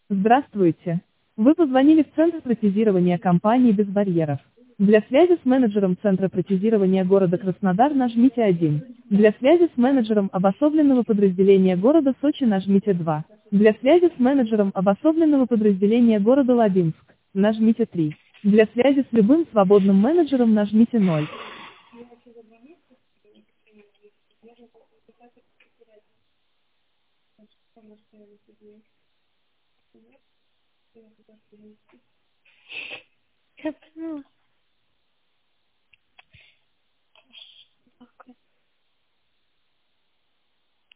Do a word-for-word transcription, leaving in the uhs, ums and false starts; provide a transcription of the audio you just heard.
Здравствуйте. Вы позвонили в Центр протезирования компании «Без барьеров». Для связи с менеджером Центра протезирования города Краснодар нажмите один. Для связи с менеджером обособленного подразделения города Сочи нажмите два. Для связи с менеджером обособленного подразделения города Лабинск нажмите три. Для связи с любым свободным менеджером нажмите ноль. Я поняла.